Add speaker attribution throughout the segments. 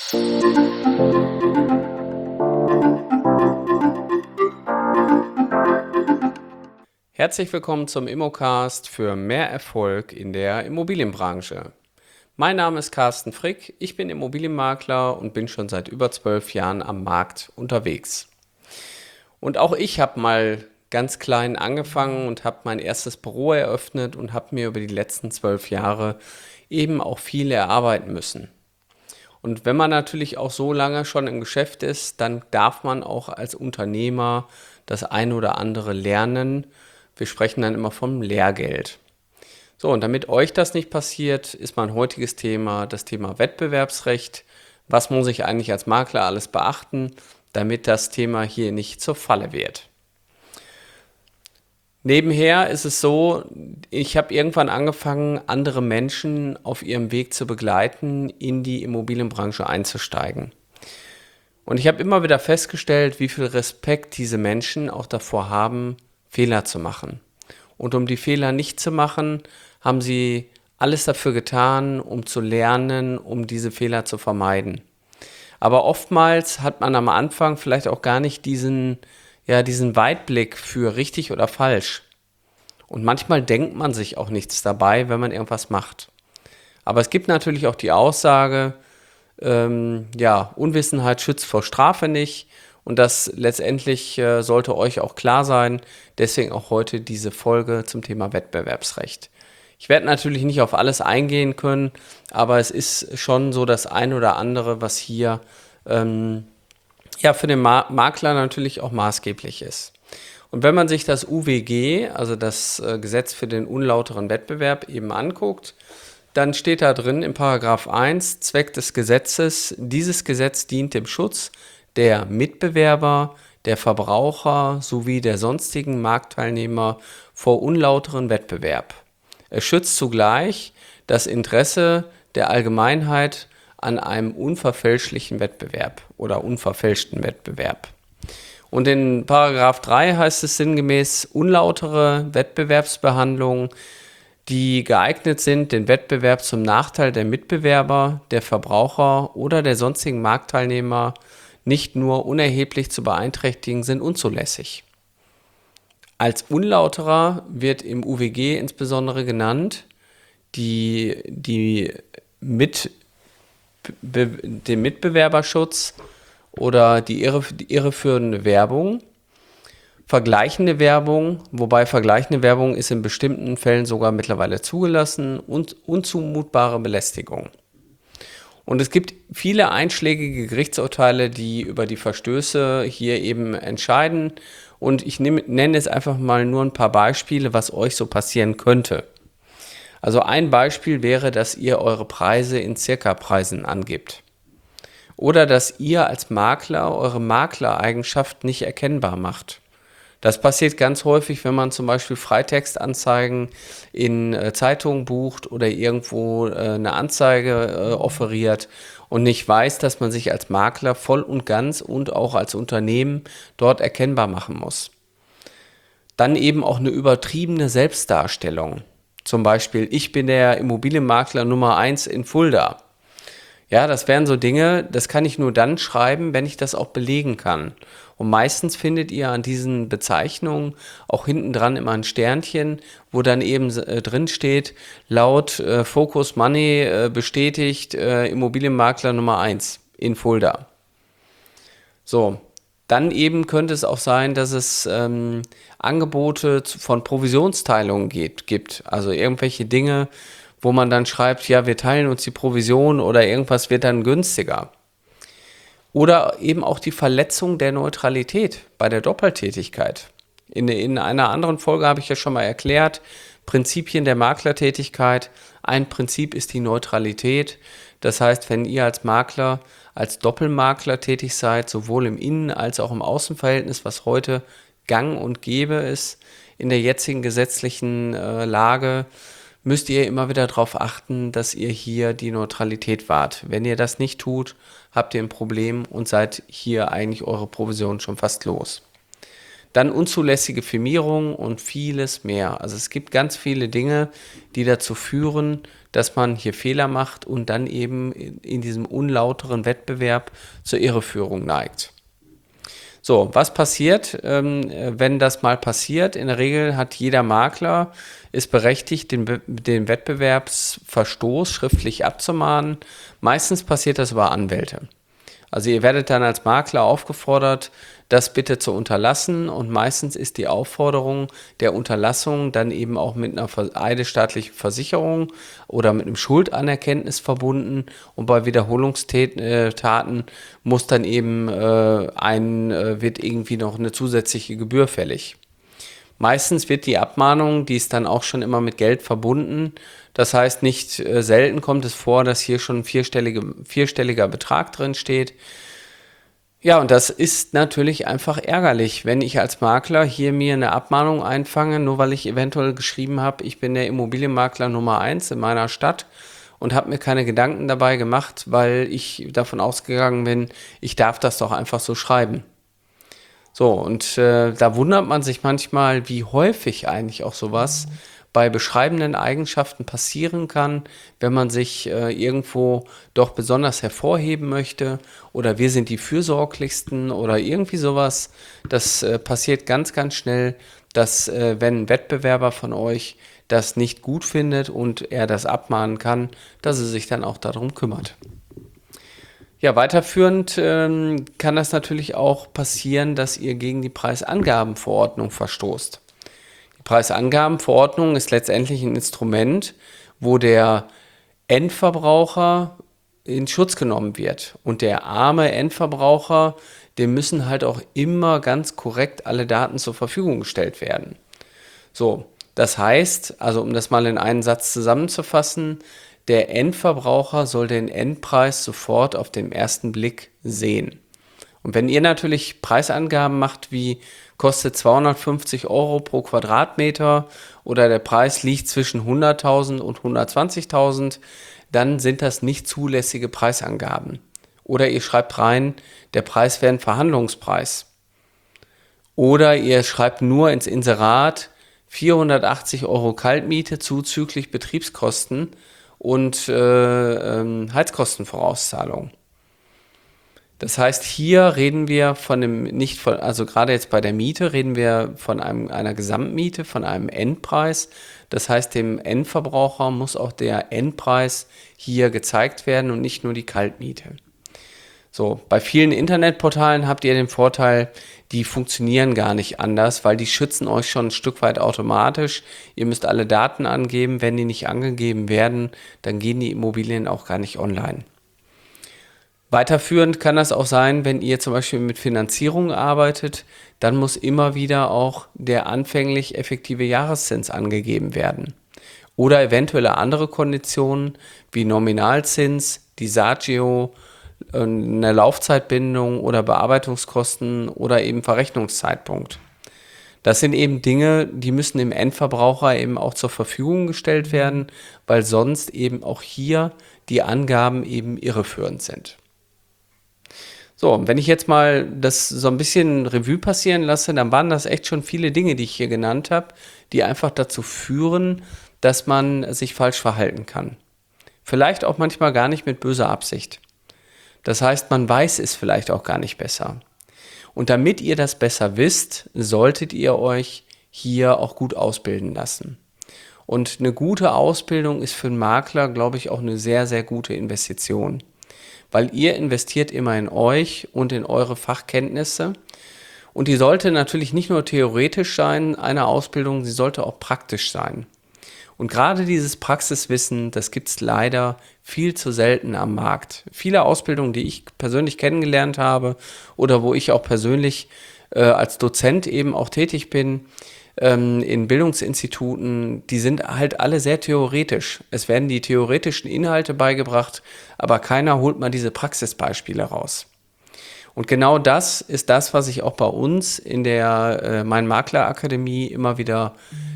Speaker 1: Herzlich willkommen zum Immocast für mehr Erfolg in der Immobilienbranche. Mein Name ist Carsten Frick, ich bin Immobilienmakler und bin schon seit über 12 Jahren am Markt unterwegs. Und auch ich habe mal ganz klein angefangen und habe mein erstes Büro eröffnet und habe mir über die letzten 12 Jahre eben auch viel erarbeiten müssen. Und wenn man natürlich auch so lange schon im Geschäft ist, dann darf man auch als Unternehmer das ein oder andere lernen. Wir sprechen dann immer vom Lehrgeld. So, und damit euch das nicht passiert, ist mein heutiges Thema das Thema Wettbewerbsrecht. Was muss ich eigentlich als Makler alles beachten, damit das Thema hier nicht zur Falle wird? Nebenher ist es so, ich habe irgendwann angefangen, andere Menschen auf ihrem Weg zu begleiten, in die Immobilienbranche einzusteigen. Und ich habe immer wieder festgestellt, wie viel Respekt diese Menschen auch davor haben, Fehler zu machen. Und um die Fehler nicht zu machen, haben sie alles dafür getan, um zu lernen, um diese Fehler zu vermeiden. Aber oftmals hat man am Anfang vielleicht auch gar nicht diesen Weitblick für richtig oder falsch. Und manchmal denkt man sich auch nichts dabei, wenn man irgendwas macht. Aber es gibt natürlich auch die Aussage, Unwissenheit schützt vor Strafe nicht. Und das letztendlich sollte euch auch klar sein. Deswegen auch heute diese Folge zum Thema Wettbewerbsrecht. Ich werde natürlich nicht auf alles eingehen können, aber es ist schon so das ein oder andere, was hier für den Makler natürlich auch maßgeblich ist. Und wenn man sich das UWG, also das Gesetz für den unlauteren Wettbewerb, eben anguckt, dann steht da drin im Paragraph 1, Zweck des Gesetzes, dieses Gesetz dient dem Schutz der Mitbewerber, der Verbraucher sowie der sonstigen Marktteilnehmer vor unlauteren Wettbewerb. Es schützt zugleich das Interesse der Allgemeinheit an einem unverfälschlichen Wettbewerb oder unverfälschten Wettbewerb. Und in Paragraph 3 heißt es sinngemäß, unlautere Wettbewerbsbehandlungen, die geeignet sind, den Wettbewerb zum Nachteil der Mitbewerber, der Verbraucher oder der sonstigen Marktteilnehmer nicht nur unerheblich zu beeinträchtigen, sind unzulässig. Als unlauterer wird im UWG insbesondere genannt den Mitbewerberschutz oder die irreführende Werbung, vergleichende Werbung, wobei vergleichende Werbung ist in bestimmten Fällen sogar mittlerweile zugelassen, und unzumutbare Belästigung. Und es gibt viele einschlägige Gerichtsurteile, die über die Verstöße hier eben entscheiden. Und ich nenne jetzt einfach mal nur ein paar Beispiele, was euch so passieren könnte. Also ein Beispiel wäre, dass ihr eure Preise in Circa-Preisen angebt. Oder dass ihr als Makler eure Maklereigenschaft nicht erkennbar macht. Das passiert ganz häufig, wenn man zum Beispiel Freitextanzeigen in Zeitungen bucht oder irgendwo eine Anzeige offeriert und nicht weiß, dass man sich als Makler voll und ganz und auch als Unternehmen dort erkennbar machen muss. Dann eben auch eine übertriebene Selbstdarstellung. Zum Beispiel, ich bin der Immobilienmakler Nummer 1 in Fulda. Ja, das wären so Dinge, das kann ich nur dann schreiben, wenn ich das auch belegen kann. Und meistens findet ihr an diesen Bezeichnungen auch hinten dran immer ein Sternchen, wo dann eben drin steht, laut Focus Money bestätigt Immobilienmakler Nummer 1 in Fulda. So, dann eben könnte es auch sein, dass es Angebote von Provisionsteilungen gibt. Also irgendwelche Dinge, wo man dann schreibt, ja, wir teilen uns die Provision oder irgendwas wird dann günstiger. Oder eben auch die Verletzung der Neutralität bei der Doppeltätigkeit. In einer anderen Folge habe ich ja schon mal erklärt, Prinzipien der Maklertätigkeit. Ein Prinzip ist die Neutralität. Das heißt, wenn ihr als Makler, als Doppelmakler tätig seid, sowohl im Innen- als auch im Außenverhältnis, was heute gang und gäbe ist in der jetzigen gesetzlichen Lage, müsst ihr immer wieder darauf achten, dass ihr hier die Neutralität wahrt. Wenn ihr das nicht tut, habt ihr ein Problem und seid hier eigentlich eure Provision schon fast los. Dann unzulässige Firmierung und vieles mehr. Also es gibt ganz viele Dinge, die dazu führen, dass man hier Fehler macht und dann eben in diesem unlauteren Wettbewerb zur Irreführung neigt. So, was passiert, wenn das mal passiert? In der Regel hat jeder Makler, ist berechtigt, den Wettbewerbsverstoß schriftlich abzumahnen. Meistens passiert das über Anwälte. Also ihr werdet dann als Makler aufgefordert, das bitte zu unterlassen, und meistens ist die Aufforderung der Unterlassung dann eben auch mit einer eidesstattlichen Versicherung oder mit einem Schuldanerkenntnis verbunden, und bei Wiederholungstaten muss dann eben wird irgendwie noch eine zusätzliche Gebühr fällig. Meistens wird die Abmahnung, die ist dann auch schon immer mit Geld verbunden. Das heißt, nicht selten kommt es vor, dass hier schon ein vierstelliger Betrag drin steht. Ja, und das ist natürlich einfach ärgerlich, wenn ich als Makler hier mir eine Abmahnung einfange, nur weil ich eventuell geschrieben habe, ich bin der Immobilienmakler Nummer 1 in meiner Stadt, und habe mir keine Gedanken dabei gemacht, weil ich davon ausgegangen bin, ich darf das doch einfach so schreiben. So, und da wundert man sich manchmal, wie häufig eigentlich auch sowas bei beschreibenden Eigenschaften passieren kann, wenn man sich irgendwo doch besonders hervorheben möchte, oder wir sind die Fürsorglichsten oder irgendwie sowas. Das passiert ganz, ganz schnell, dass wenn ein Wettbewerber von euch das nicht gut findet und er das abmahnen kann, dass er sich dann auch darum kümmert. Ja, weiterführend kann das natürlich auch passieren, dass ihr gegen die Preisangabenverordnung verstoßt. Die Preisangabenverordnung ist letztendlich ein Instrument, wo der Endverbraucher in Schutz genommen wird. Und der arme Endverbraucher, dem müssen halt auch immer ganz korrekt alle Daten zur Verfügung gestellt werden. So, das heißt, also um das mal in einen Satz zusammenzufassen, der Endverbraucher soll den Endpreis sofort auf den ersten Blick sehen. Und wenn ihr natürlich Preisangaben macht, wie kostet 250 Euro pro Quadratmeter oder der Preis liegt zwischen 100.000 und 120.000, dann sind das nicht zulässige Preisangaben. Oder ihr schreibt rein, der Preis wäre ein Verhandlungspreis. Oder ihr schreibt nur ins Inserat 480 Euro Kaltmiete zuzüglich Betriebskosten und Heizkostenvorauszahlung. Das heißt, hier reden wir also gerade jetzt bei der Miete reden wir von einer Gesamtmiete, von einem Endpreis. Das heißt, dem Endverbraucher muss auch der Endpreis hier gezeigt werden und nicht nur die Kaltmiete. So, bei vielen Internetportalen habt ihr den Vorteil, die funktionieren gar nicht anders, weil die schützen euch schon ein Stück weit automatisch. Ihr müsst alle Daten angeben. Wenn die nicht angegeben werden, dann gehen die Immobilien auch gar nicht online. Weiterführend kann das auch sein, wenn ihr zum Beispiel mit Finanzierung arbeitet, dann muss immer wieder auch der anfänglich effektive Jahreszins angegeben werden. Oder eventuelle andere Konditionen wie Nominalzins, die Sagio, eine Laufzeitbindung oder Bearbeitungskosten oder eben Verrechnungszeitpunkt. Das sind eben Dinge, die müssen dem Endverbraucher eben auch zur Verfügung gestellt werden, weil sonst eben auch hier die Angaben eben irreführend sind. So, und wenn ich jetzt mal das so ein bisschen Revue passieren lasse, dann waren das echt schon viele Dinge, die ich hier genannt habe, die einfach dazu führen, dass man sich falsch verhalten kann. Vielleicht auch manchmal gar nicht mit böser Absicht. Das heißt, man weiß es vielleicht auch gar nicht besser. Und damit ihr das besser wisst, solltet ihr euch hier auch gut ausbilden lassen. Und eine gute Ausbildung ist für einen Makler, glaube ich, auch eine sehr, sehr gute Investition. Weil ihr investiert immer in euch und in eure Fachkenntnisse. Und die sollte natürlich nicht nur theoretisch sein, eine Ausbildung, sie sollte auch praktisch sein. Und gerade dieses Praxiswissen, das gibt es leider viel zu selten am Markt. Viele Ausbildungen, die ich persönlich kennengelernt habe oder wo ich auch persönlich als Dozent eben auch tätig bin, in Bildungsinstituten, die sind halt alle sehr theoretisch. Es werden die theoretischen Inhalte beigebracht, aber keiner holt mal diese Praxisbeispiele raus. Und genau das ist das, was ich auch bei uns in der Mein Makler Akademie immer wieder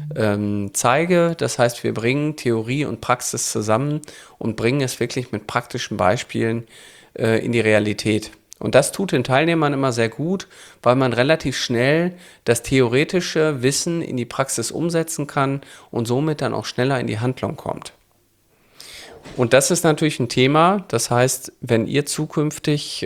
Speaker 1: zeige. Das heißt, wir bringen Theorie und Praxis zusammen und bringen es wirklich mit praktischen Beispielen in die Realität. Und das tut den Teilnehmern immer sehr gut, weil man relativ schnell das theoretische Wissen in die Praxis umsetzen kann und somit dann auch schneller in die Handlung kommt. Und das ist natürlich ein Thema, das heißt, wenn ihr zukünftig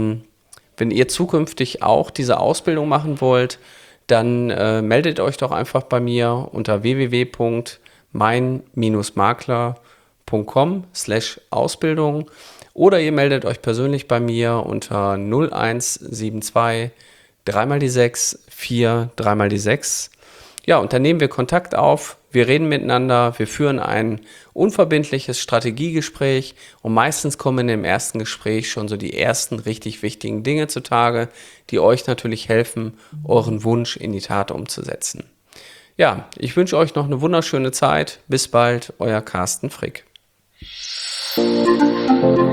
Speaker 1: auch diese Ausbildung machen wollt, dann meldet euch doch einfach bei mir unter www.mein-makler.com/Ausbildung oder ihr meldet euch persönlich bei mir unter 0172 3 mal die 6 4 3 mal die 6. Ja, und dann nehmen wir Kontakt auf, wir reden miteinander, wir führen ein unverbindliches Strategiegespräch und meistens kommen im ersten Gespräch schon so die ersten richtig wichtigen Dinge zutage, die euch natürlich helfen, euren Wunsch in die Tat umzusetzen. Ja, ich wünsche euch noch eine wunderschöne Zeit. Bis bald, euer Carsten Frick.